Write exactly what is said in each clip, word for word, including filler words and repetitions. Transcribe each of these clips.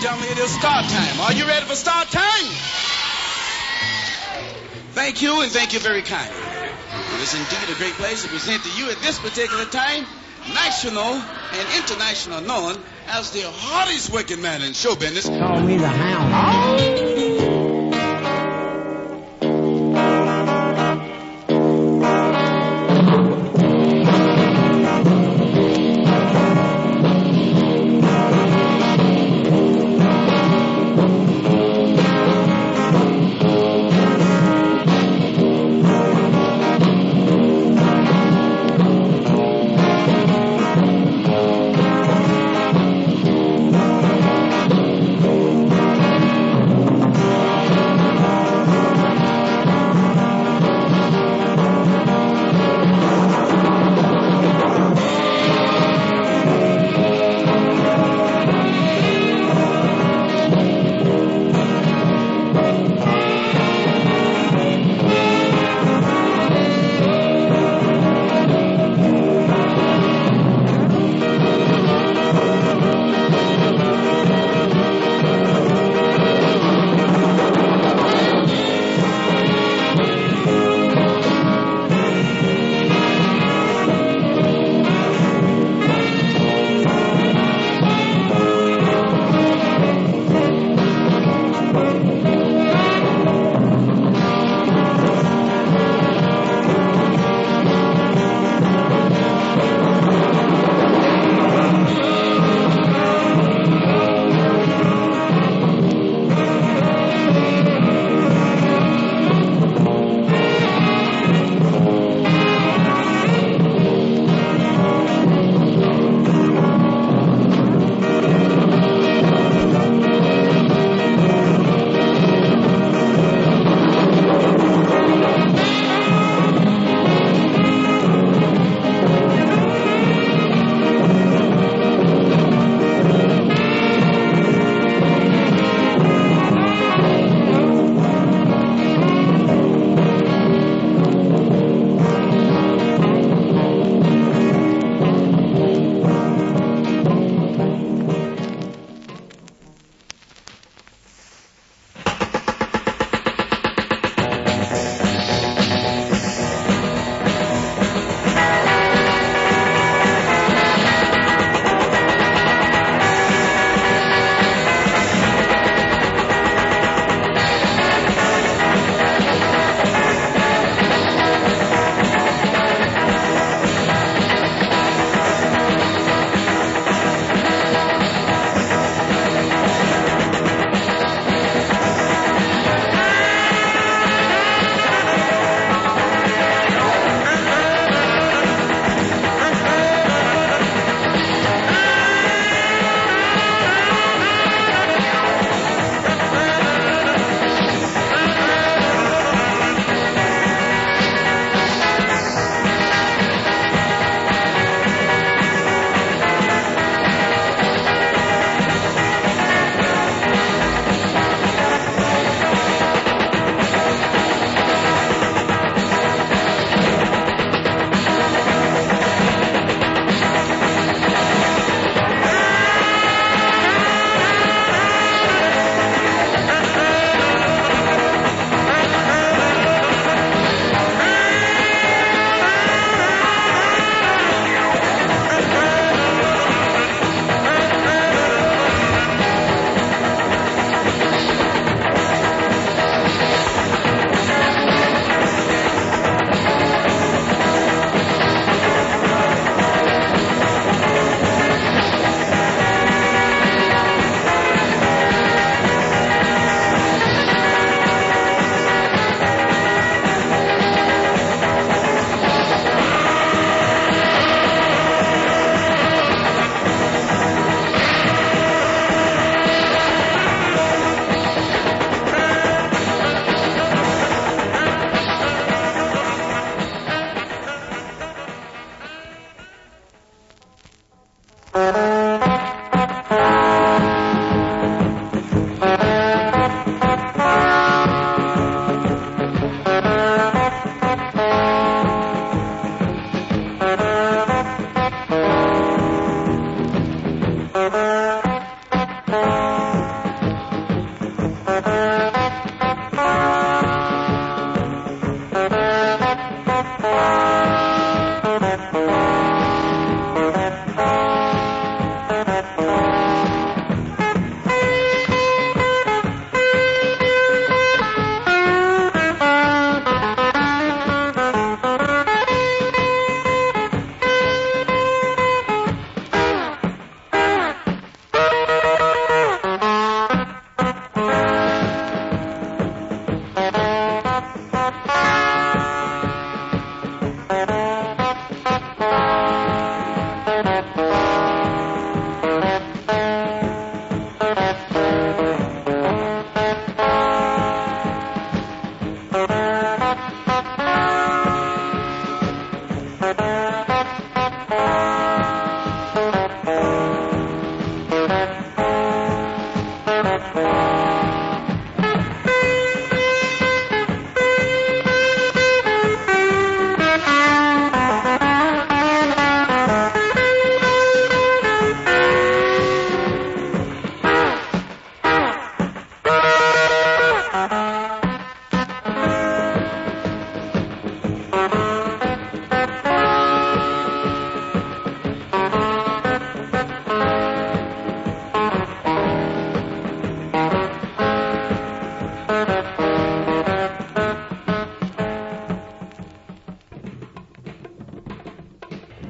and gentlemen, it is start time. Are you ready for start time? Thank you, and thank you very kindly. It is indeed a great pleasure to present to you at this particular time national and international known as the hardest working man in show business. Call me the hound. Oh!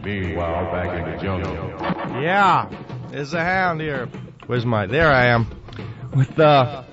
Meanwhile, back in the jungle. Yeah, there's a hound here. Where's my... There I am. With the...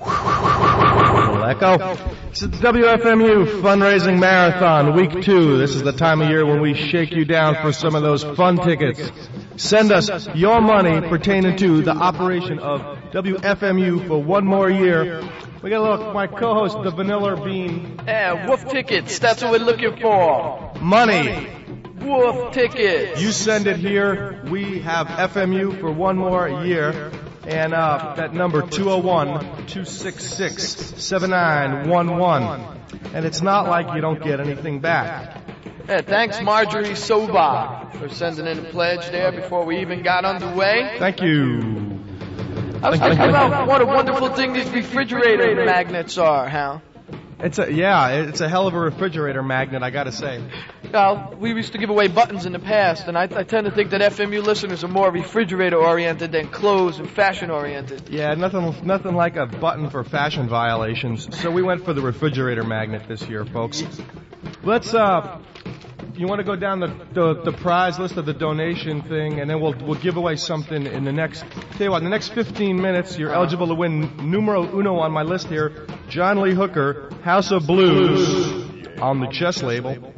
little echo. This is the W F M U Fundraising Marathon, week two. This is the time of year when we shake you down for some of those fun tickets. Send us your money pertaining to the operation of W F M U for one more year. We got a little, my co-host, the Vanilla Bean. Yeah, Wolf tickets, that's what we're looking for. Money. Wolf tickets. You send it here. We have F M U for one more year. And uh, that number, two oh one, two six six, seven nine one one. And it's not like you don't get anything back. Yeah, thanks, Marjorie Soba, for sending in a pledge there before we even got underway. Thank you. I was thinking about what a wonderful thing these refrigerator magnets are, Hal. It's a yeah, it's a hell of a refrigerator magnet, I gotta say. Well, we used to give away buttons in the past, and I, I tend to think that F M U listeners are more refrigerator-oriented than clothes and fashion-oriented. Yeah, nothing nothing like a button for fashion violations. So we went for the refrigerator magnet this year, folks. Let's, uh, you want to go down the, the the prize list of the donation thing, and then we'll we'll give away something in the next, tell you what, in the next fifteen minutes, you're eligible to win numero uno on my list here, John Lee Hooker, House of Blues, on the chest label.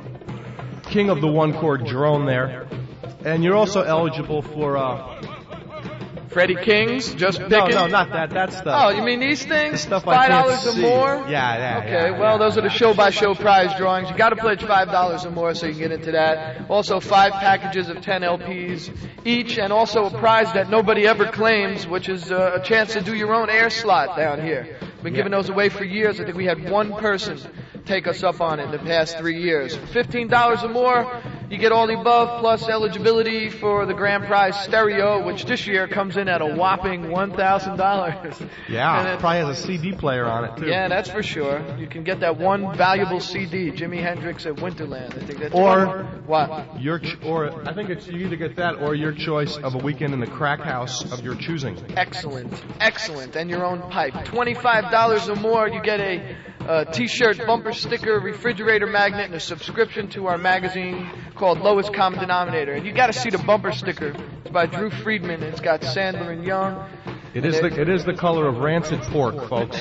King of the one-chord drone there. And you're also eligible for, uh... Freddie King's, just picking? No, no, not that. That's the... Oh, you mean these things? The stuff five dollars I can't or more? See. Yeah, yeah, Okay, yeah, well, yeah, those are the show-by-show prize drawings. You got to pledge five dollars or more so you can get into that. Also, five packages of ten L Ps each, and also a prize that nobody ever claims, which is uh, a chance to do your own air slot down here. Been giving those away for years. I think we had one person take us up on it in the past three years. For fifteen dollars or more, you get all the above, plus eligibility for the grand prize stereo, which this year comes in at a whopping one thousand dollars. Yeah, it probably has a C D player on it, too. Yeah, that's for sure. You can get that one valuable C D, Jimi Hendrix at Winterland. I think that's Or, what? Your ch- or I think it's you either get that or your choice of a weekend in the crack house of your choosing. Excellent, excellent, and your own pipe. twenty-five dollars or more, you get a uh, T-shirt, bumper sticker, refrigerator magnet, and a subscription to our magazine called Lowest Common Denominator. And you got to see the bumper sticker. It's by Drew Friedman. And it's got Sandler and Young. It is the it is the color of rancid pork, folks.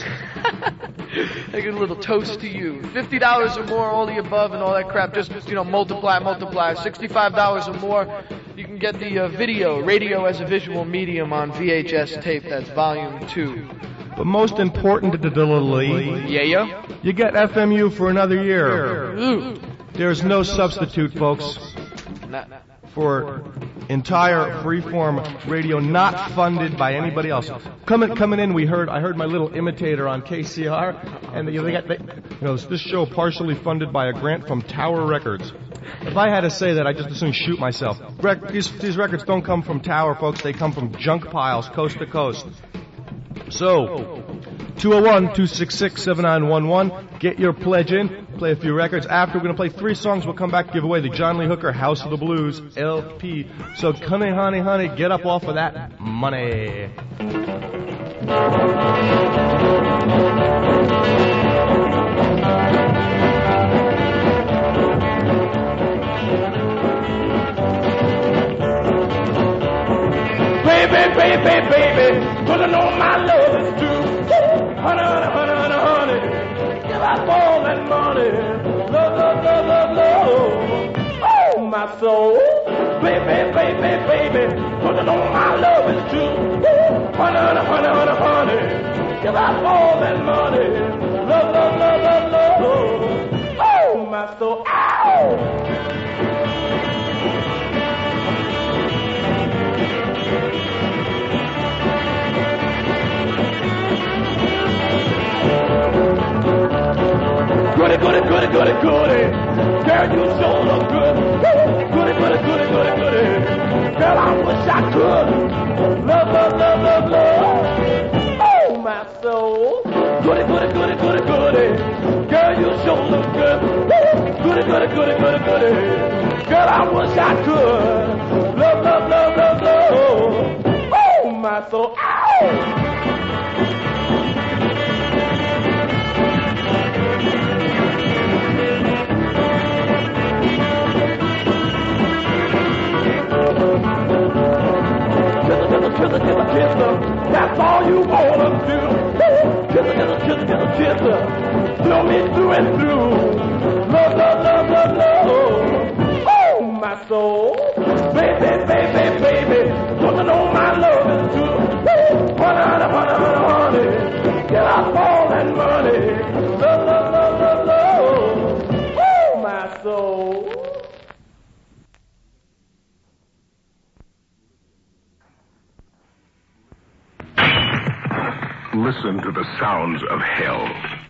I get a little toast to you. Fifty dollars or more, all the above, and all that crap. Just you know, multiply, multiply. Sixty-five dollars or more, you can get the uh, video, radio as a visual medium on V H S tape. That's volume two. But most importantly, yeah, yeah, you get F M U for another year. Ooh. There's no substitute, folks, for entire freeform radio not funded by anybody else. Coming coming in, we heard I heard my little imitator on K C R, and they, they got they, you know this show partially funded by a grant from Tower Records. If I had to say that, I'd just as soon shoot myself. Rec- these these records don't come from Tower, folks. They come from junk piles, coast to coast. So, two oh one, two six six, seven nine one one. Get your pledge in. Play a few records. After, we're going to play three songs. We'll come back and give away the John Lee Hooker House of the Blues L P. So, honey, honey, honey, get up off of that money. Baby, baby, baby, but I know my love is true. Honey, honey, honey, honey, honey, give up all that money. Love, love, love, love, love. Oh, my soul. Baby, baby, baby, but I know my love is true. Honey, honey, honey, honey, honey, give up all that money. Love, love, love, love, love. Oh, my soul. Ow! Goody, goody, goody, goody, goody. Girl, you sure look good. Goody, goody, goody, goody, goody. Girl, I wish I could. Love, love, love, love, love. Oh, my soul. Goody, goody, goody, goody, goody. Girl, you sure look good. Goody, goody, goody, goody, goody. Girl, I wish I could. Love, love, love, love, love. Oh, my soul. Ow! kiss blow me through and through. Love, love, love, love, love. Oh, my soul. Baby, baby, baby. Don't you know my love is true? Honey, honey, honey, honey, honey. Get out all that money. Love, love, love, love, love. Oh, my soul. Listen to the sounds of hell.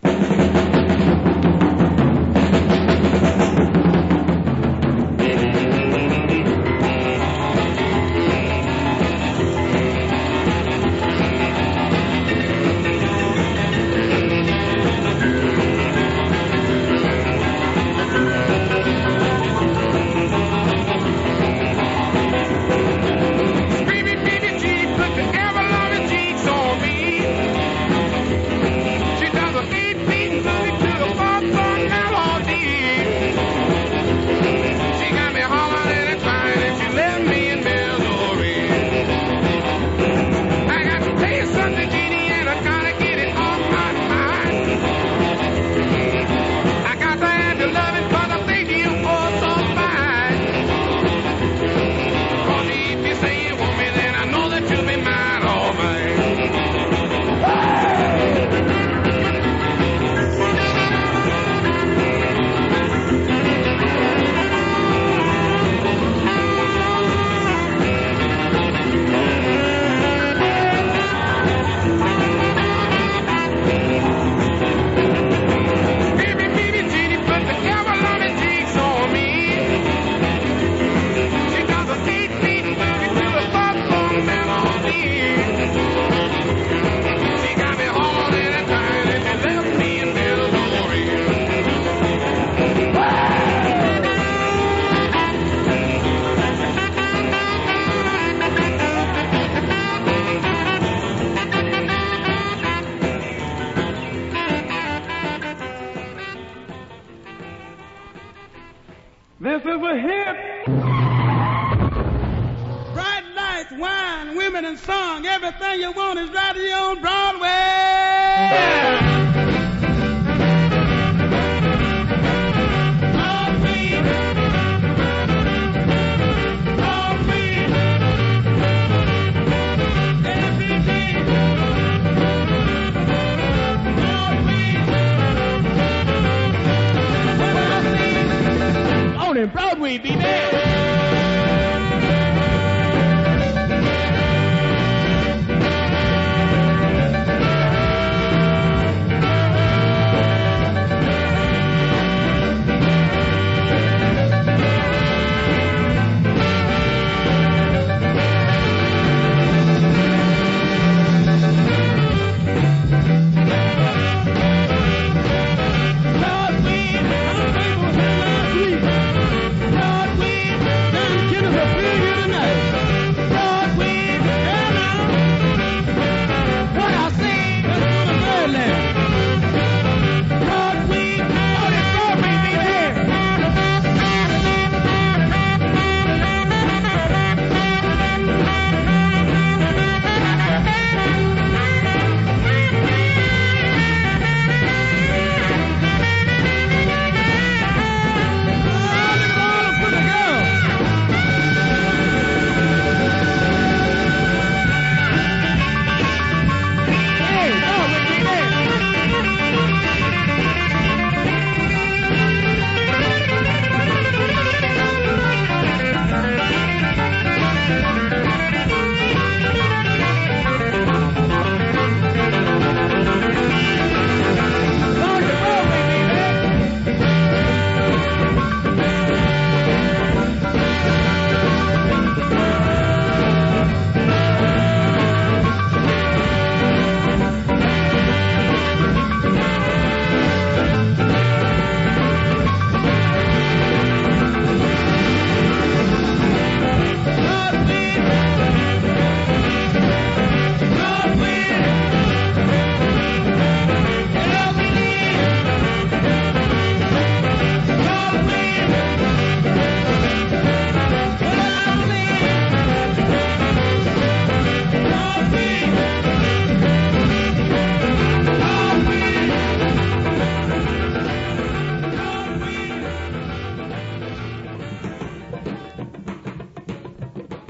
This is a hit. Bright lights, wine, women, and song. Everything you want is right here on Broadway. Broadway, baby. Broadway,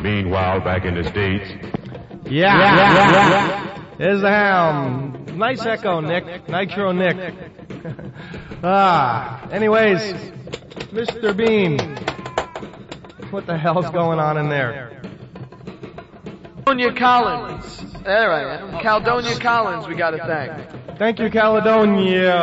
Meanwhile, back in the States. Yeah, yeah, yeah, yeah. There's the hound. Nice echo, Nick. Nitro Nick. ah, anyways, Mister Bean, what the hell's going on in there? Caledonia Collins. There I am. Caledonia Collins, we gotta thank. Thank you, Caledonia.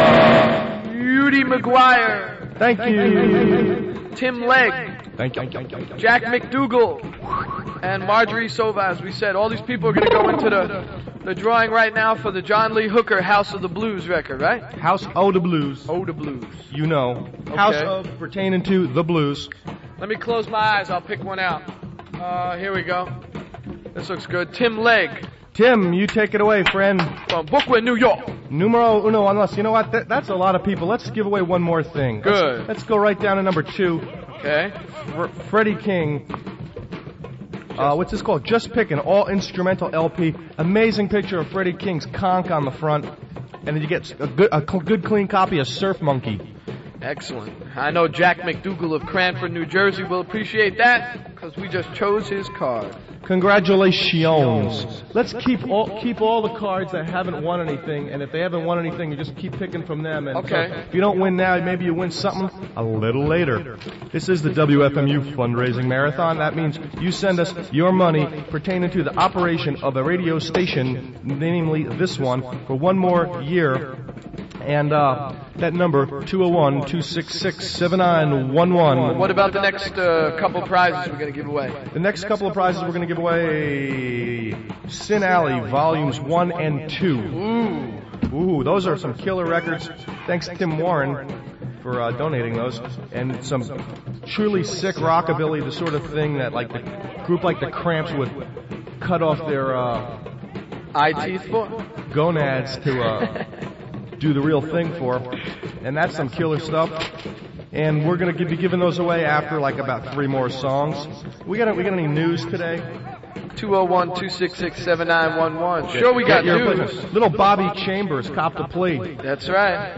Judy McGuire. Thank you. Tim Legg. Thank you. Jack McDougal. And Marjorie Sova, as we said. All these people are going to go into the, the drawing right now for the John Lee Hooker House of the Blues record, right? House of the Blues. Oh, the Blues. You know. Okay. House of pertaining to the blues. Let me close my eyes. I'll pick one out. Uh, here we go. This looks good. Tim Legg. Tim, you take it away, friend. From Brooklyn, New York. Numero uno, unless, you know what, Th- that's a lot of people. Let's give away one more thing. Good. Let's, let's go right down to number two. Okay. Fr- Freddie King. Uh, what's this called? Just Pick, an all-instrumental L P. Amazing picture of Freddie King's conch on the front. And then you get a good, a cl- good clean copy of Surf Monkey. Excellent. I know Jack McDougal of Cranford, New Jersey will appreciate that because we just chose his card. Congratulations. Let's keep all keep all the cards that haven't won anything, and if they haven't won anything, you just keep picking from them. And okay. So if you don't win now, maybe you win something a little later. This is the W F M U fundraising marathon. That means you send us your money pertaining to the operation of a radio station, namely this one, for one more year. And uh, that number, two oh one, two six six, seven nine one one. What about the next uh, couple prizes we're going to give away? The next couple of prizes we're going to give away, Sin Alley, Volumes one and two. Ooh. Ooh, those are some killer records. Thanks to Tim Warren for uh, donating those. And some truly sick rockabilly, the sort of thing that like the group like the Cramps would cut off their uh, eye teeth for? Gonads to... Uh, do the real thing for, and that's some killer stuff. And we're going to be giving those away after like about three more songs. We got we got any news today? two oh one, two six six, seven nine one one. Sure, we got news. Little Bobby Chambers copped a plea. That's right.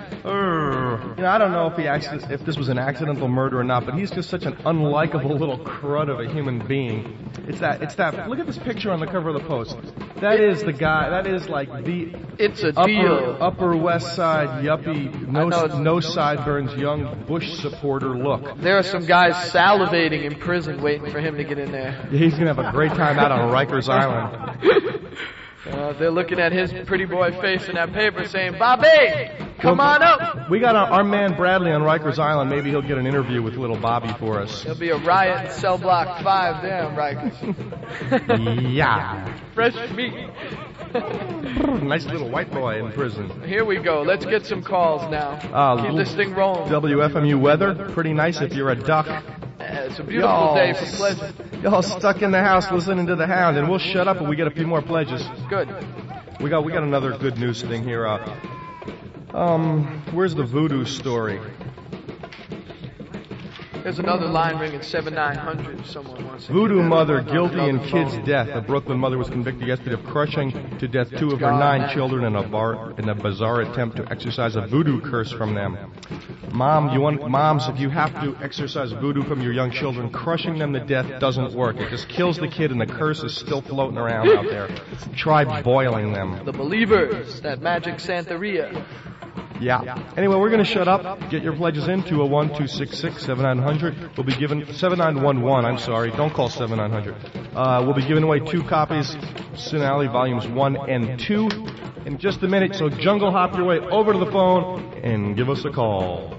Uh, you know, I don't know if he accident, if this was an accidental murder or not, but he's just such an unlikable little crud of a human being. It's that. It's that. Look at this picture on the cover of the Post. That is the guy. That is like the. It's a upper, deal. Upper West Side yuppie, no no sideburns, young Bush supporter look. There are some guys salivating in prison waiting for him to get in there. Yeah, he's gonna have a great time out on Rikers Island. Uh, they're looking at his pretty boy face in that paper saying, Bobby, come well, on up. We got our, our man Bradley on Rikers Island. Maybe he'll get an interview with little Bobby for us. There'll be a riot in cell block five there on Rikers. Yeah. Fresh meat. Nice little white boy in prison. Here we go. Let's get some calls now. Uh, Keep this thing rolling. W F M U weather, pretty nice if you're a duck. Uh, it's a beautiful y'all, day for pleasure. Y'all stuck in the house listening to the Hound, and we'll shut up when we get a few more pledges. Good. We got we got another good news thing here. Uh, um, where's the voodoo story? There's another line ringing seven nine hundred. Someone wants to. Voodoo mother guilty in kid's death. A Brooklyn mother was convicted yesterday of crushing to death two of her nine children in a bar in a bizarre attempt to exorcise a voodoo curse from them. Mom, you want moms? If you have to exorcise voodoo from your young children, crushing them to death doesn't work. It just kills the kid, and the curse is still floating around out there. Try boiling them. The believers, that magic Santeria. Yeah. Anyway, we're going to shut up. Get your pledges in, two oh one, two six six, seven nine hundred. We'll be giving, seven nine one one, I'm sorry. Don't call seven nine hundred. Uh, we'll be giving away two copies, Sin Alley Volumes one and two, in just a minute. So jungle hop your way over to the phone and give us a call.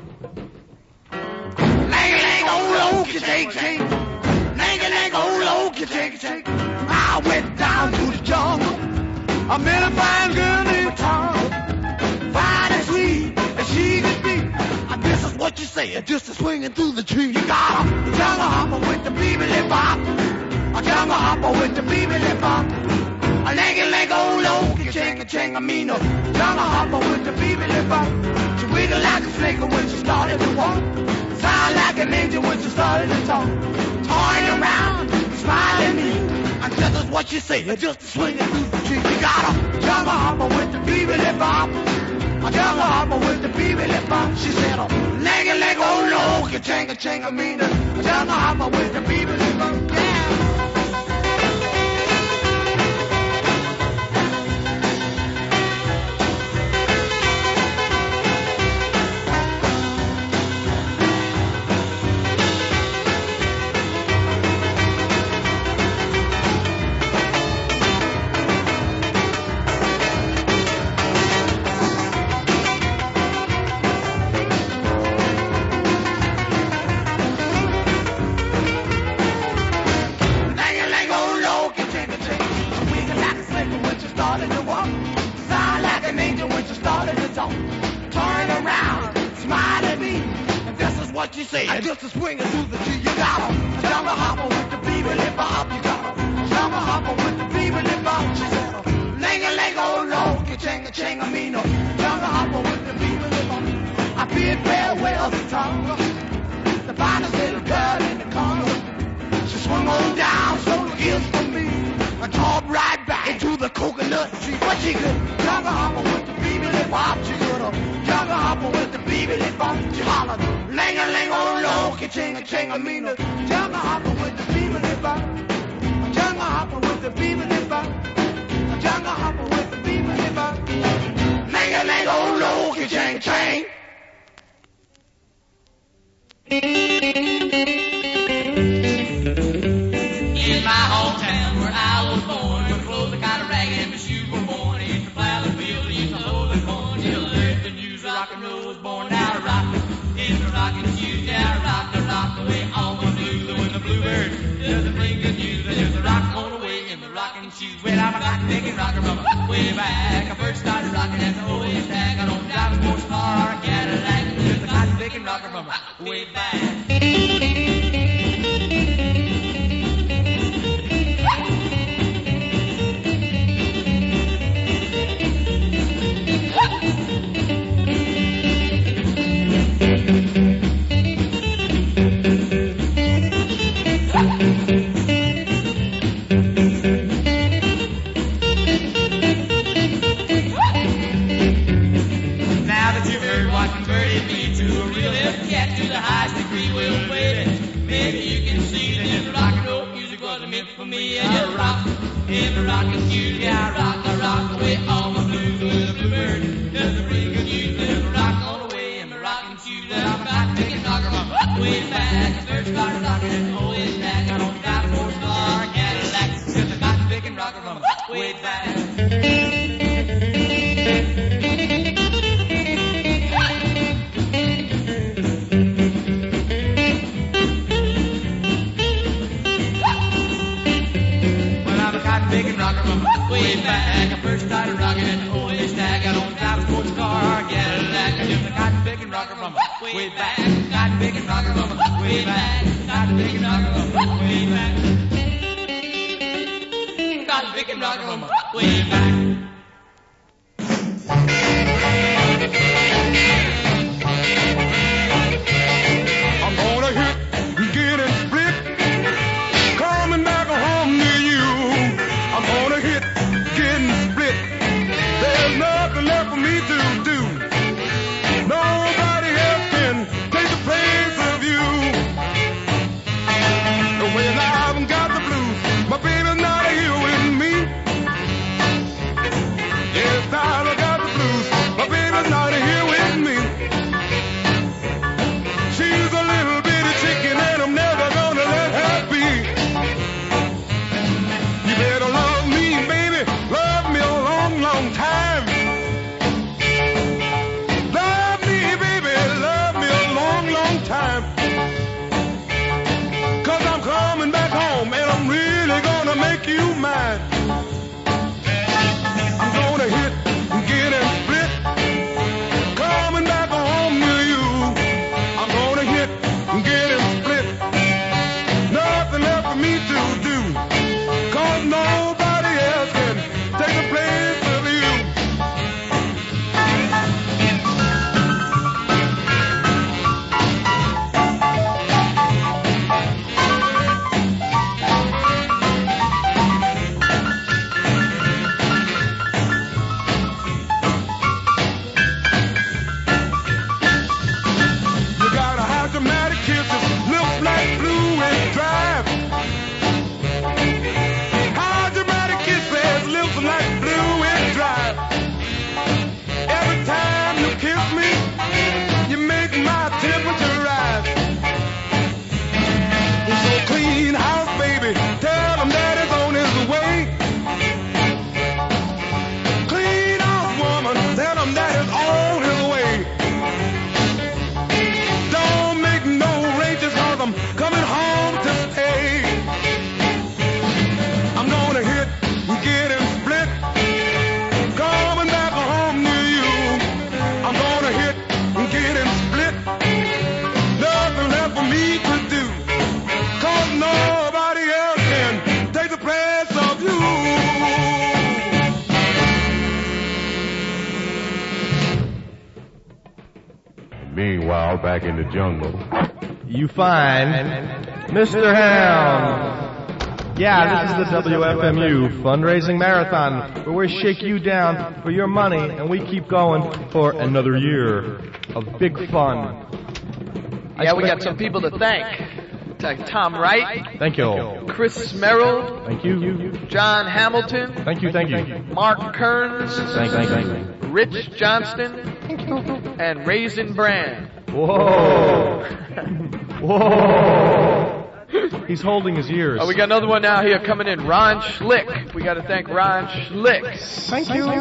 I went down to the jungle. I met a fine girl named Tom. Fine and sweet as she could be. And this is what you say, just a swinging through the tree. You got a jungle hopper with the beebly bop. A jungle hopper with the beebly bop. A leggy leg old okie ching a ching a mean jungle hopper with the beebly bop. She wiggle like a flicker when she started to walk. Sound like an angel when she started to talk. Toying around, smiling at me. And this is what you say, just a swinging through the tree. You got a jungle hopper with the beebly bop. A jungle hopper with the B B lip bump. She said, oh, leggy leg, oh, low, ka-changa, changa, mean. A jungle hopper with the B B lip bump. Yeah. What you say? I just a swinging through the tree. You got a jungle hopper with the B B lip bop. You got a jungle hopper with the B B lip bop. She said, oh, ling a ling oh low, ka-changa changa me no. Jungle hopper with the B B lip bop. I bid farewell to Tonga, the finest little girl in the corner. She swung on down, so the ears for me. I dropped right back into the coconut tree. What she could? Jungle hopper with the B B lip bop. She could a jungle hopper with the B B lip bop. She hollered. Ling-a-ling, oh, low, ka-ching-a, ching-a-meena. Jungle hopper with the B B lip bop. Jungle hopper with the B B lip bop. Jungle hopper with the B B lip bop. Ling-a-ling, oh, low, ka-ching, ching. In my hometown where I was born, my clothes are kind of ragged and my shoes were worn. Used to plow the field, used to hold the corn. Till the news of rock and roll was born out of rock. In the rocking shoes, yeah, I rock, I rock away all my blues. And when the bluebird doesn't bring good news, there's a rock on the way in the rocking shoes. Well, I'm a cotton picking rocker from way back. I first started rocking at the old stack. I don't drive a sports car or a Cadillac. Just a cotton picking rocker from way back. For me, and I rock in the rocking shoes. Yeah, I rock, I rock away all my blues with a bluebird. Doesn't bring good news, there's a rock all the way in the rocking shoes. And I'm a cotton picking rocker from way back. I first started rocking at the old stack. I don't drive a four star Cadillac. Just a cotton picking rocker from way back. Picking rocker from way back. I first started rocking at the old stack. I don't drive a sports car or Cadillac. I'm just a cotton picking rocker from way back. Cotton picking rocker from way back. Cotton picking rocker from way back. Cotton picking rocker from way back. I'm gonna hit, get it split, coming back home to you. I'm gonna hit, getting split. There's nothing left for me to do. Nobody else can take the place of you. When I haven't got the blues, my baby's not here with me. Yes, I got the blues, my baby's not here with me. She's a little bitty chicken and I'm never gonna let her be. You better love me, baby, love me a long, long time. Love me, baby, love me a long, long time. Cause I'm coming back home and I'm really gonna make you mine. I'm gonna hit and get and split, coming back home to you. I'm gonna hit and get and split, nothing left for me to do. Cause nobody else can take the place of you. back in the jungle. You find Mister Hound. Yeah, this is the W F M U fundraising marathon where we shake you down for your money and we keep going for another year of big fun. Yeah, we got some people to thank. Thank Tom Wright. Thank you. Chris Merrill. Thank you. John Hamilton. Thank you, thank you. Mark Kearns. Thank you, thank you. Rich Johnston. And Raisin Brand. Whoa. Whoa. He's holding his ears. Oh, we got another one now here coming in. Ron Schlick. We got to thank Ron Schlick. Thank you.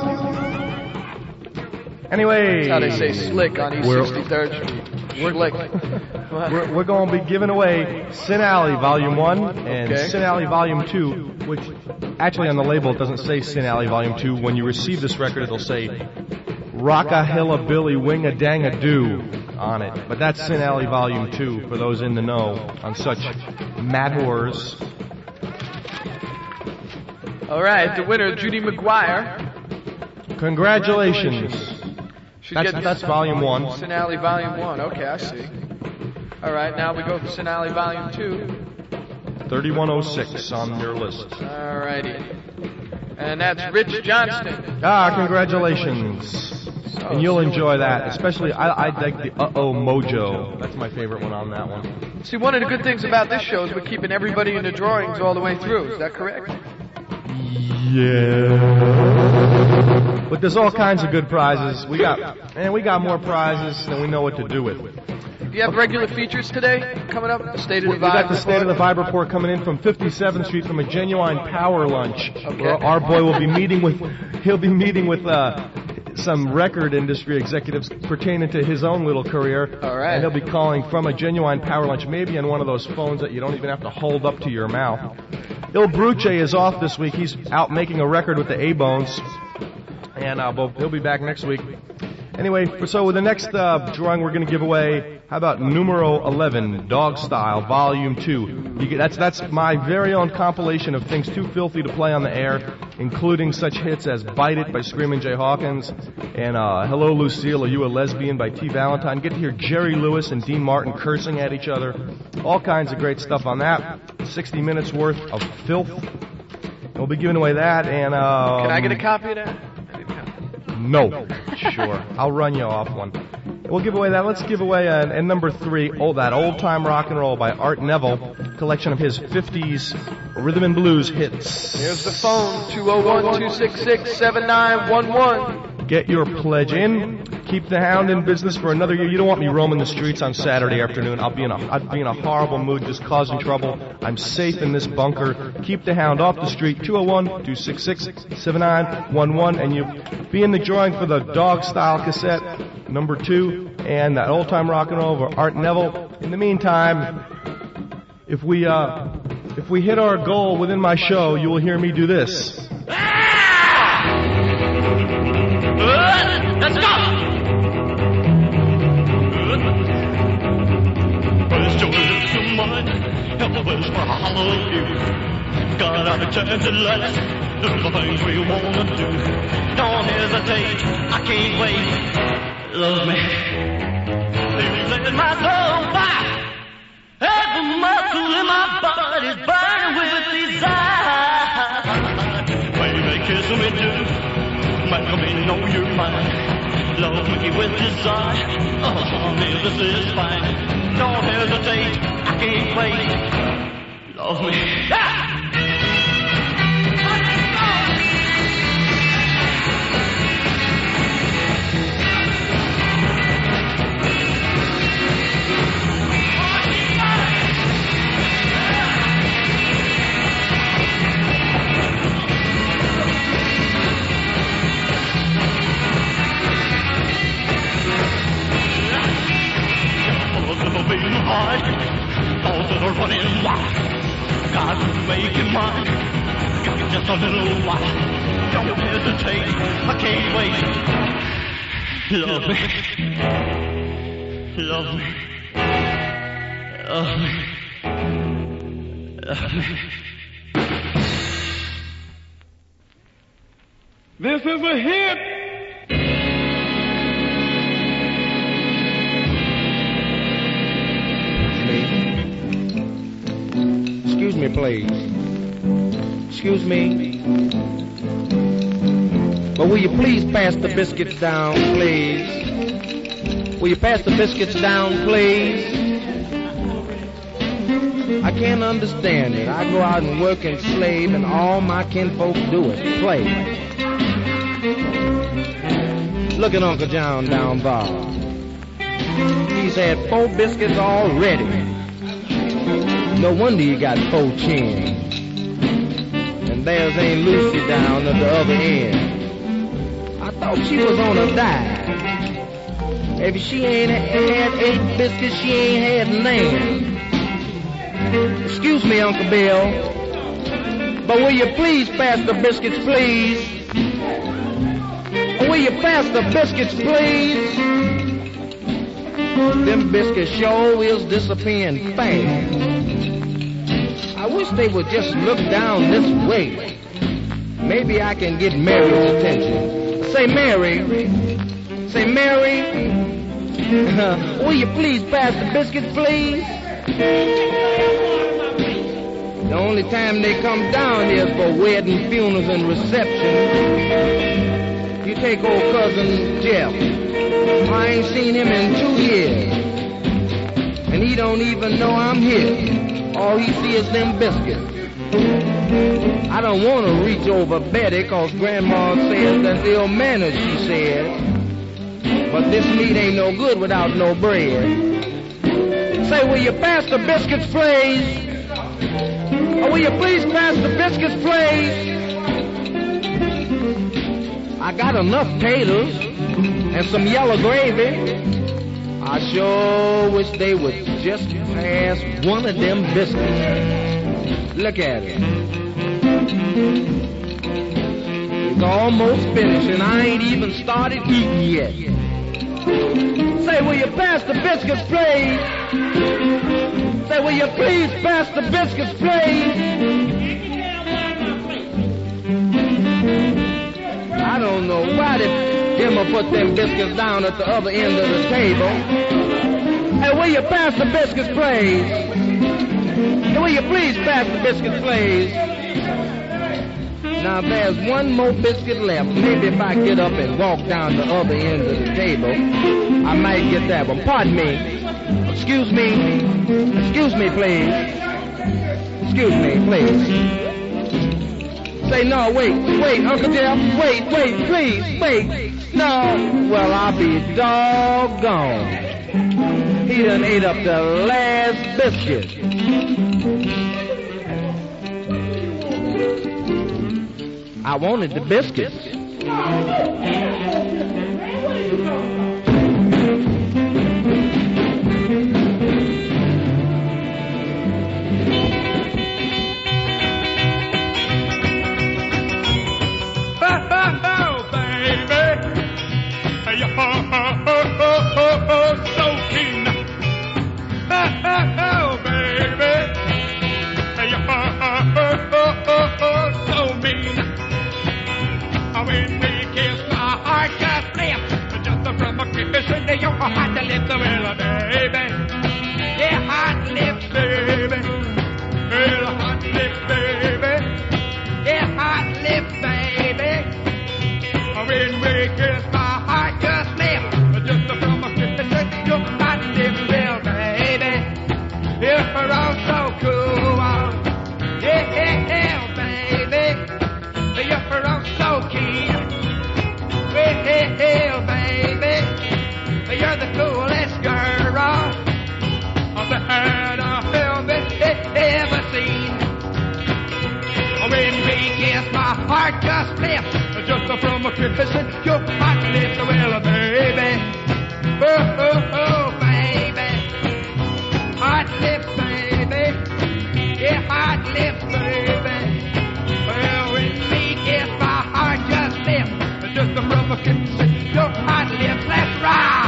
Anyway. That's how they say slick on East sixty-third Street. Schlick. We're, we're going to be giving away Sin Alley Volume one and Okay. Sin Alley Volume two, which actually on the label it doesn't say Sin Alley Volume two. When you receive this record, it'll say Rock-a-Hilla Billy Wing-a-Dang-a-Doo on it. But that's Sin Alley Volume two for those in the know on such matters. All right, the winner, Judy McGuire. Congratulations. Should That's, get that's Volume one. Sin Alley Volume one. Okay, I see. All right, now we go to Sin Alley Volume two. thirty-one oh six on your list. All righty. And that's Rich Johnston. Ah, congratulations. And you'll enjoy that. Especially, I, I like the Uh-Oh Mojo. That's my favorite one on that one. See, one of the good things about this show is we're keeping everybody in the drawings all the way through. Is that correct? Yeah. But there's all kinds of good prizes. We got, and we got more prizes than we know what to do with. Do you have regular features today coming up? The State of We the got Vibe the State of the report? Vibe report coming in from fifty-seventh Street from a Genuine Power Lunch. Where our boy will be meeting with, he'll be meeting with uh, some record industry executives pertaining to his own little career. All right. And he'll be calling from a Genuine Power Lunch, maybe on one of those phones that you don't even have to hold up to your mouth. Il Bruce is off this week. He's out making a record with the A-Bones. And uh, he'll be back next week. Anyway, so with the next uh, drawing we're going to give away, how about numero eleven, Dog Style, Volume two. You get, that's that's my very own compilation of things too filthy to play on the air, including such hits as Bite It by Screamin' Jay Hawkins, and uh, Hello Lucille, Are You a Lesbian by T. Valentine. Get to hear Jerry Lewis and Dean Martin cursing at each other. All kinds of great stuff on that. sixty minutes worth of filth. We'll be giving away that, and... Um, Can I get a copy of that? No. Sure. I'll run you off one. We'll give away that. Let's give away uh, and number three, oh, that old-time rock and roll by Art Neville, collection of his fifties rhythm and blues hits. Here's the phone, two oh one, two six six, seven nine one one. Get your pledge in. Keep the Hound in business for another year. You don't want me roaming the streets on Saturday afternoon. I'll be in a, I'd be in a horrible mood, just causing trouble. I'm safe in this bunker. Keep the Hound off the street, two oh one, two six six, seven nine one one, and you be in the drawing for the Dog Style cassette, number two, and that old-time rock and roll of Art Neville. In the meantime, if we, uh, if we hit our goal within my show, you will hear me do this. Let's go! Where's Georgia to mine? Where's my holiday? Got out a chance at last. Do the things we wanna do. Don't hesitate, I can't wait. Love me. You let my soul fire. Every muscle in my body's burning with desire. Baby, kiss me too. Make me know you're mine. Love me with desire. Oh, honey, this is fine. Don't hesitate, I can't wait. Love me. Ah! Beating hard, thoughts that are running wild. Got to make it mine, give me just a little while. Don't hesitate, I can't wait. Love me, love me, love me, love me. This is a hit. excuse me, please. Excuse me. But will you please pass the biscuits down, please? Will you pass the biscuits down, please? I can't understand it. I go out and work and slave, and all my kinfolk do is play. Look at Uncle John down bar. He's had four biscuits already. No wonder he got four chins. And there's Aunt Lucy down at the other end. I thought she was on a diet. If she ain't had eight biscuits, she ain't had none. Excuse me, Uncle Bill, but will you please pass the biscuits, please? Will you pass the biscuits, please? Them biscuits sure is disappearing fast. I wish they would just look down this way. Maybe I can get Mary's attention. Say, Mary. Say, Mary. Will you please pass the biscuits, please? The only time they come down here is for wedding, funerals, and reception. You take old cousin Jeff. I ain't seen him in two years. And he don't even know I'm here. All he sees is them biscuits. I don't want to reach over Betty because Grandma says that's ill manners, she said. But this meat ain't no good without no bread. Say, will you pass the biscuits, please? Or will you please pass the biscuits, please? I got enough taters and some yellow gravy. I sure wish they would just pass one of them biscuits. Look at it. It's almost finished and I ain't even started eating yet. Say, will you pass the biscuits, please? Say, will you please pass the biscuits, please? I don't know why did Dimmer put them biscuits down at the other end of the table. Hey, will you pass the biscuits, please? Hey, will you please pass the biscuits, please? Now, there's one more biscuit left. Maybe if I get up and walk down the other end of the table, I might get that one. Pardon me. Excuse me. Excuse me, please. Excuse me, please. Say, no, wait, wait, Uncle Jeff, wait, wait, please, wait. No, well, I'll be doggone. He done ate up the last biscuit. I wanted the biscuits. Your hot lips, well, baby. Yeah, hot lips, baby. Well, hot lips, baby. Yeah, hot lips, baby. When we kiss, my heart just slipped. Just from a kiss, your hot lips, well, baby. You're all so cool. Yeah, yeah, yeah, baby. You're all so keen. Yeah, yeah, yeah, baby. You're the coolest girl that I've ever seen. When we kiss, my heart just slipped. Just from a kissing your hot lips, well, baby. Oh, oh, oh, baby. Hot lips, baby. Yeah, hot lips, baby. Well, when we kiss, my heart just slipped. Just from a kissing your hot lips, let's ride.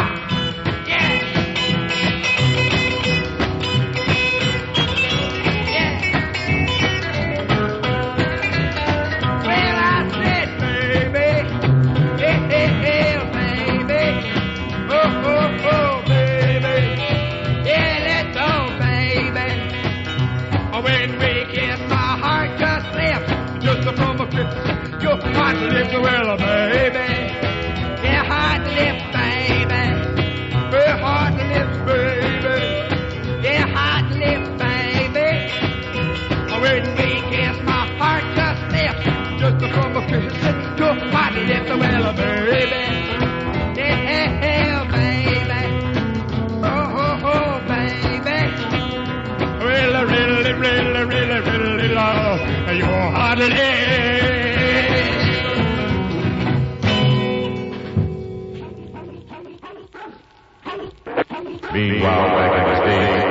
When we well, baby. Yeah, hot lips, baby. Hey, hot lips, baby. Yeah, hot lips, baby. When we kiss, my heart just slips. Just from a kiss to hot lips, well, baby. Yeah, baby. Oh, oh, oh, baby. Really, really, really, really, really love your hot lips. Meanwhile, back in the States.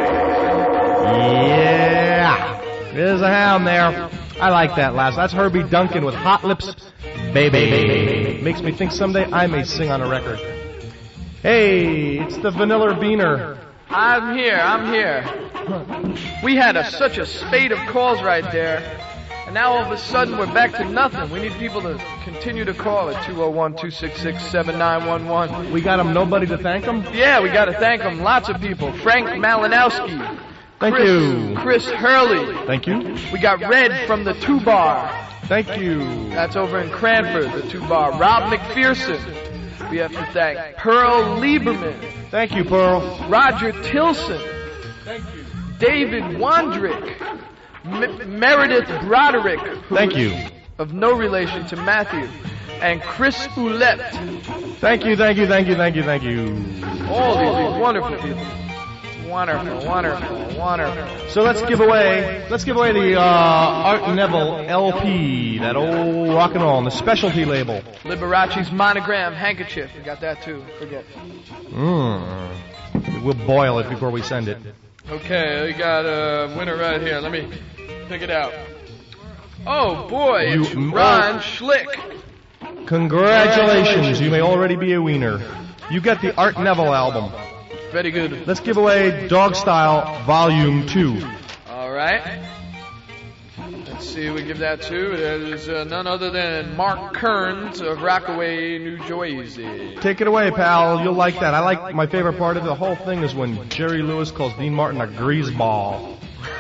Yeah. There's a hound there. I like that last. That's Herbie Duncan with Hot Lips, Baby. Makes me think someday I may sing on a record. Hey, it's the Vanilla Beaner. I'm here, I'm here. We had a, such a spate of calls right there, and now all of a sudden we're back to nothing. We need people to continue to call at two oh one, two six six, seven nine one one. We got them, nobody to thank them? Yeah, we got to thank them. Lots of people. Frank Malinowski. Thank Chris, you. Chris Hurley. Thank you. We got Red from the Two Bar. Thank you. That's over in Cranford, the Two Bar. Rob McPherson. We have to thank Pearl Lieberman. Thank you, Pearl. Roger Tilson. Thank you. David Wandrick. M- Meredith Broderick. Thank you. Of no relation to Matthew. And Chris Ouellette. Thank you, thank you, thank you, thank you, thank you. All these wonderful people. Wonderful, wonderful, wonderful. So let's give away, let's give away the uh, Art Neville L P, that old rock and roll, on the specialty label. Liberace's Monogram handkerchief. We got that too. Forget. Mmm. We'll boil it before we send it. Okay, we got a winner right here. Let me pick it out. Oh boy, it's You- Ron Schlick. Congratulations, you may already be a wiener. You get the Art Neville album. Very good. Let's give away Dog Style Volume two. All right. Let's see who we give that to. That is uh, none other than Mark Kearns of Rockaway, New Jersey. Take it away, pal. You'll like that. I like, my favorite part of the whole thing is when Jerry Lewis calls Dean Martin a greaseball.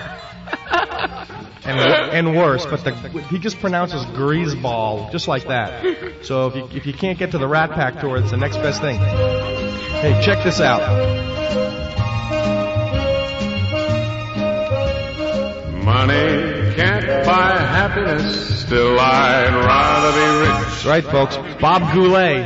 and, and worse, but the, he just pronounces greaseball just like that. So if you, if you can't get to the Rat Pack tour, it's the next best thing. Hey, check this out. Money can't buy happiness, still I'd rather be rich. That's right, folks. Bob Goulet.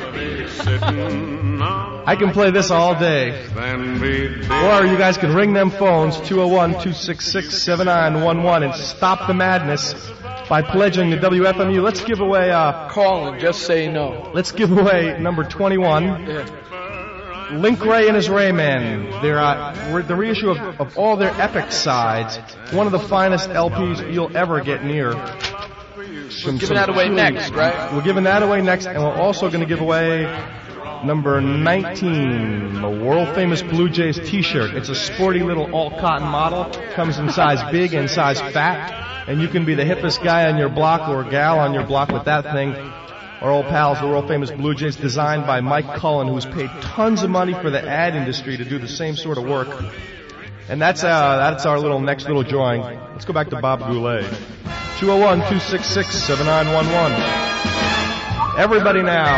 I can play this all day. Or you guys can ring them phones, two oh one, two six six, seven nine one one, and stop the madness by pledging to W F M U. Let's give away, uh... Call and just say no. Let's give away number twenty-one. Yeah. Link Ray and his Rayman. They're uh, re- the reissue of, of all their epic sides. One of the finest L Ps you'll ever get near. We're giving that away next, right? We're giving that away next, and we're also going to give away number nineteen, the world-famous Blue Jays T-shirt. It's a sporty little all-cotton model. Comes in size big and size fat, and you can be the hippest guy on your block or gal on your block with that thing. Our old pals, the world-famous Blue Jays, designed by Mike Cullen, who's paid tons of money for the ad industry to do the same sort of work. And that's uh, that's our little next little drawing. Let's go back to Bob Goulet. two oh one, two six six, seven nine one one. Everybody now.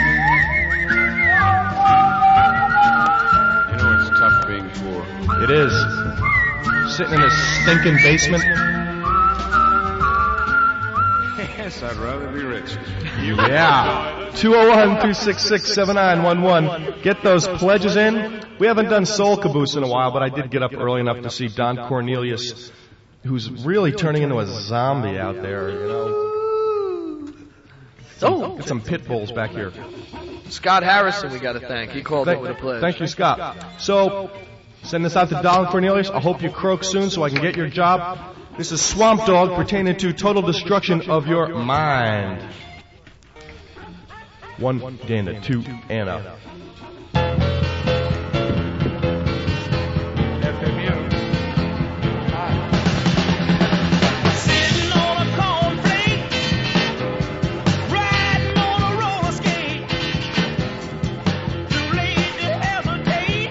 You know it's tough being poor. It is. Sitting in a stinking basement. Yes, I'd rather be rich. Yeah. two oh one, two six six, seven nine one one. Get those pledges in. We haven't done Soul Caboose in a while, but I did get up early enough to see Don Cornelius, who's really turning into a zombie out there, you know. So, Get some pit bulls back here. Scott Harrison we got to thank. He called Thank, in with a pledge. thank you, Scott. So, send this out to Don Cornelius. I hope you croak soon so I can get your job. This is Swamp Dogg pertaining to total destruction of your mind. One and a two and a. Sitting on a cornflake, riding on a roller skate, too late to hesitate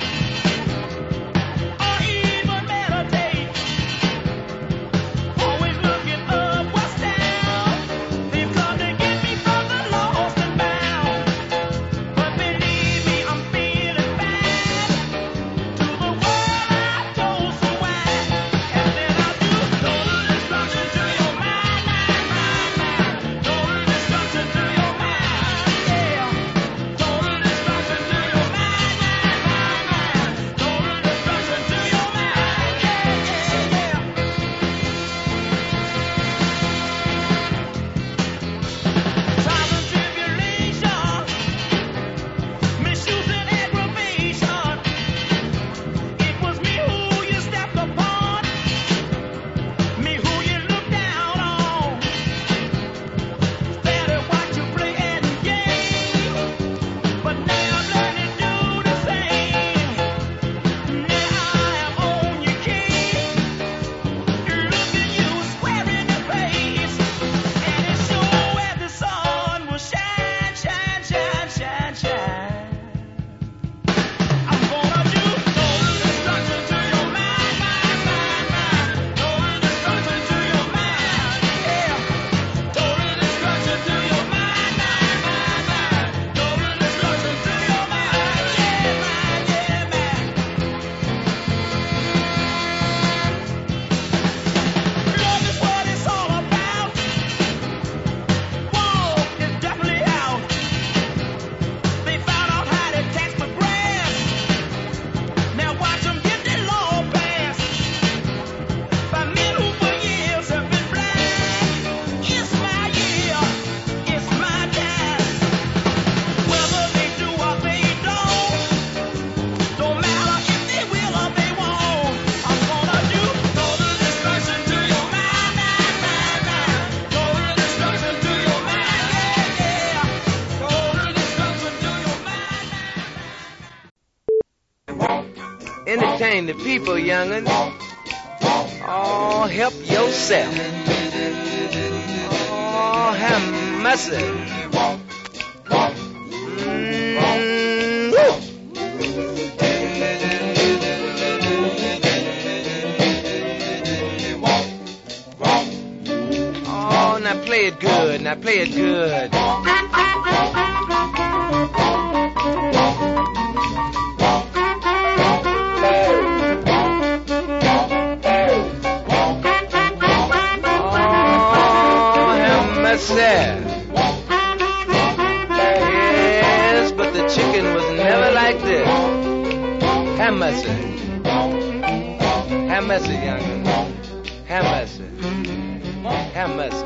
or even meditate. Always looking up, what's down? They've come to get me entertain the people, young'un. Oh, help yourself. Oh, have mercy. Mm, woo. Oh, now play it good. Now play it good. Yes, but the chicken was never like this. Have mercy. Have mercy, young'un. Have mercy. Have mercy.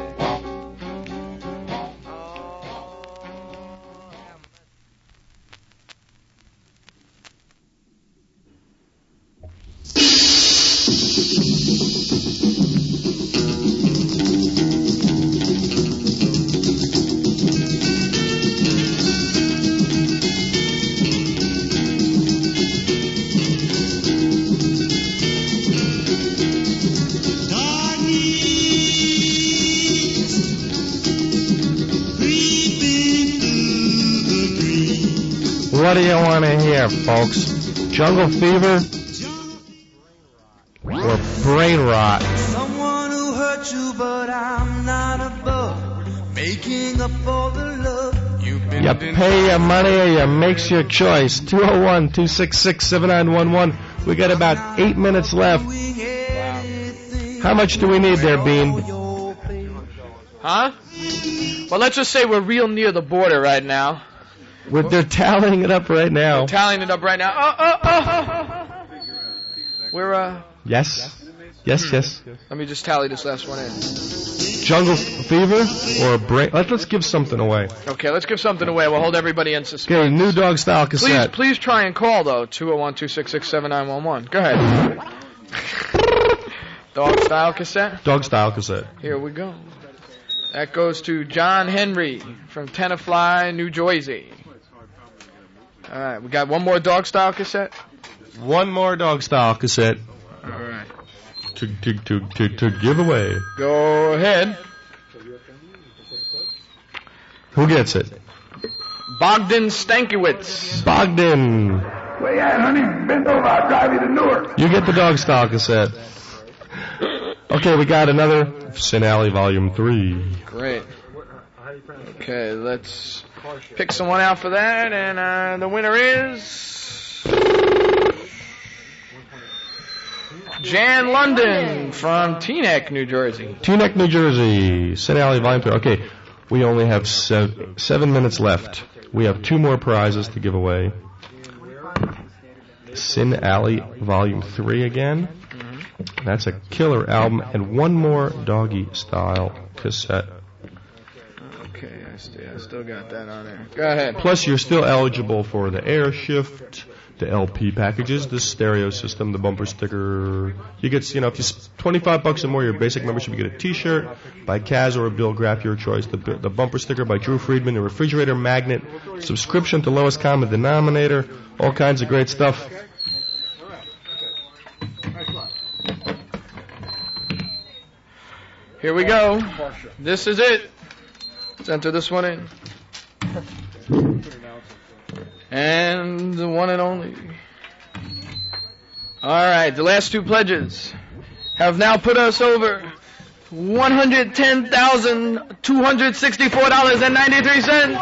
What do you want to hear, folks? Jungle Fever or Brain Rot? Someone who hurt you, but I'm not above making up all the love you've been. You pay your money or you makes your choice. two oh one, two six six, seven nine one one. We got about eight minutes left. How much do we need there, Bean? Huh? Well, let's just say we're real near the border right now. We're, they're tallying it up right now. We're tallying it up right now. Oh, oh, oh, oh. We're, uh... Yes. Yes, yes. Let me just tally this last one in. Jungle Fever or Brain... Let's, let's give something away. Okay, let's give something away. We'll hold everybody in suspense. Okay, new dog style cassette. Please, please try and call, though. two oh one, two six six, seven nine one one. Go ahead. Dog style cassette? Dog style cassette. Here we go. That goes to John Henry from Tenafly, New Jersey. All right, we got one more dog style cassette. One more dog style cassette. All right. To to to to, to give away. Go ahead. Who gets it? Bogdan Stankiewicz. Bogdan. Where you at, honey? Bend over. I'll drive you to Newark. You get the dog style cassette. Okay, we got another Sin Alley Volume three. Great. Okay, let's pick someone out for that, and uh, the winner is Jan London from Teaneck, New Jersey. Teaneck, New Jersey. Sin Alley Volume three. Okay, we only have seven, seven minutes left. We have two more prizes to give away. Sin Alley Volume three again. Mm-hmm. That's a killer album, and one more doggy style cassette. Okay, I still, I still got that on there. Go ahead. Plus, you're still eligible for the Air Shift, the L P packages, the stereo system, the bumper sticker. You get, you know, if you twenty-five bucks or more, your basic membership, you get a T-shirt by Kaz or Bill Graff, your choice. The the bumper sticker by Drew Friedman, the refrigerator magnet, subscription to lowest common denominator, all kinds of great stuff. Here we go. This is it. Let's enter this one in. And the one and only. All right, the last two pledges have now put us over one hundred ten thousand two hundred sixty-four dollars and ninety-three cents.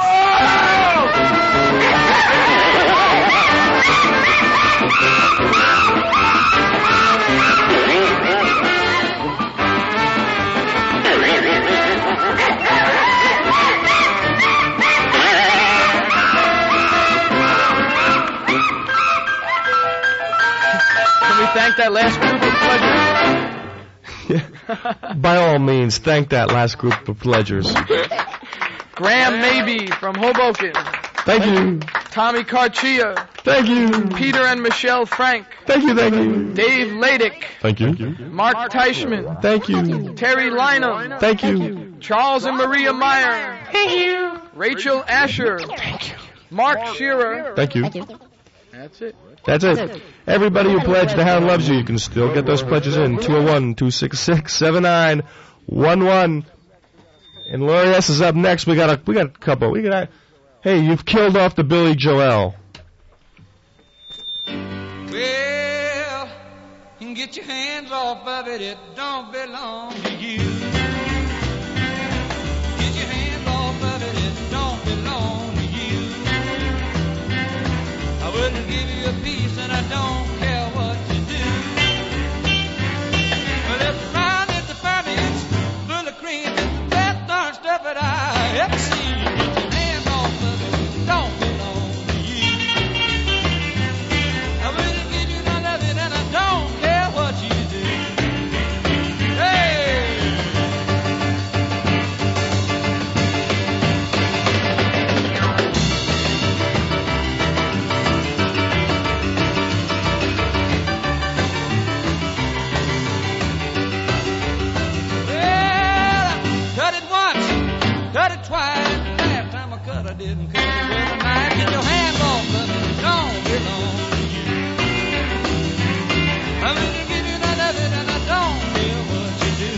Thank that last group of pledgers. By all means, thank that last group of pledgers. Graham Maybe from Hoboken. Thank you. Tommy Carchia. Thank you. Peter and Michelle Frank. Thank you, thank you. Dave Ladick. Thank you. Mark Teichman. Thank you. Terry Lynham. Thank you. Charles and Maria Meyer. Thank you. Rachel Asher. Thank you. Mark Shearer. Thank you. That's it. That's it. Everybody who pledged, the Hound loves you. You can still get those pledges in. two oh one, two six six, seven nine one one. And Lori S. is up next. We got a we got a couple. We got. Hey, you've killed off the Billy Joel. Well, you can get your hands off of it. It don't belong to you. Get your hands off of it. It don't belong to you. I wouldn't give you a piece, and I don't care what you do. Well, it's round, it's a party, it's full of cream, it's the best darn stuff that I ever seen. Get your hands off of it. It don't belong to you. I wouldn't give you none of it, and I don't care what you do. Hey! Cut it twice, last time I cut I didn't cut it with a knife. Get your hands off of it, it don't belong to you. I wouldn't give you none of it, and I don't care what you do.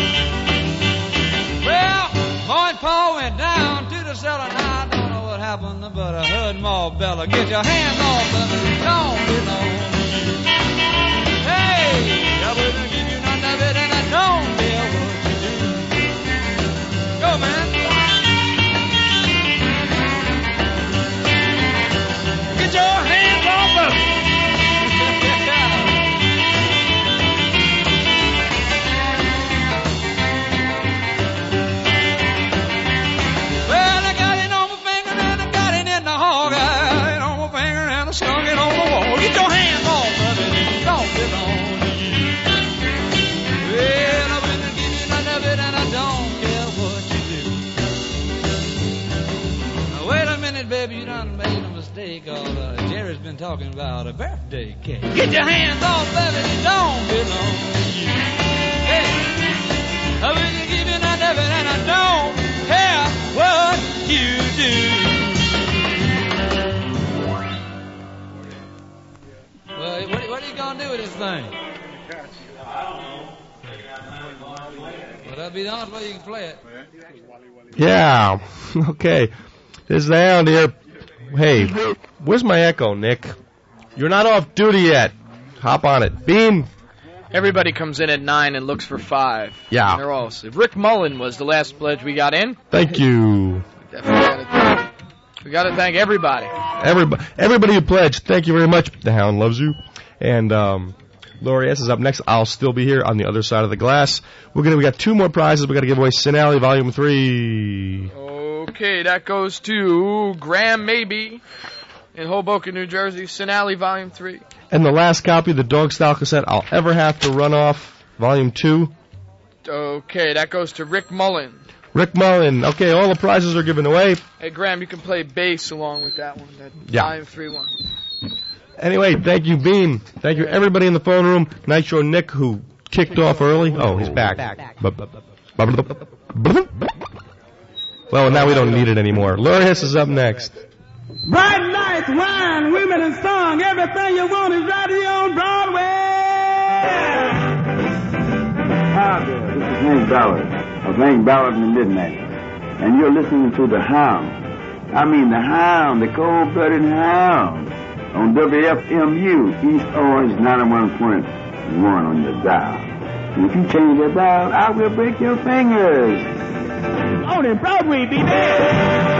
Well, Ma and Pa went down to the cellar, now I don't know what happened, but I heard Ma Bella. Get your hands off of it, it don't belong to you. Hey, I wouldn't give you none of it, and I don't care what you do. Go, man. Get your hands off of it. Well, I got it on my finger and I got it in the hog. I got it on my finger and I slung it on the wall. Get your hands off of it. It don't belong to you. Well, I wouldn't give you none of it, and I don't care what you do. Now, wait a minute, baby, you done made a mistake. All uh, Jerry's been talking about a birthday cake. Get your hands off of it, it don't belong to you. Hey, I wouldn't give you none of it, and I don't care what you do. Well, what, what are you going to do with this thing? Well, that'll be the only way you can play it. Yeah. Okay. This is the Hound here. Hey, where's my echo, Nick? You're not off duty yet. Hop on it. Bean. Everybody comes in at nine and looks for five. Yeah. They're all. Rick Mullen was the last pledge we got in. Thank you. Definitely gotta, we got to thank everybody. Everybody, everybody who pledged, thank you very much. The Hound loves you. And um, Lori S. is up next. I'll still be here on the other side of the glass. We're gonna. We got two more prizes. We got to give away Sin Alley Volume Three. Okay, that goes to Graham Maybe in Hoboken, New Jersey. Sin Alley Volume Three. And the last copy of the Dog Style cassette I'll ever have to run off, Volume Two. Okay, that goes to Rick Mullen. Rick Mullen. Okay, all the prizes are given away. Hey, Graham, you can play bass along with that one. That Yeah. Volume Three one. Anyway, thank you, Bean. Thank you, everybody in the phone room. Nitro Nick, who kicked off early. Oh, he's back. Well, now we don't need it anymore. Lori Hiss is up next. Bright lights, wine, women, and song. Everything you want is right here on Broadway. Hi there, this is Hank Ballard of Hank Ballard and the Midnight. And you're listening to The Hound. I mean the Hound, the cold-blooded Hound. On W F M U, East Orange ninety-one point one on your dial. And if you change your dial, I will break your fingers. On in Broadway, baby.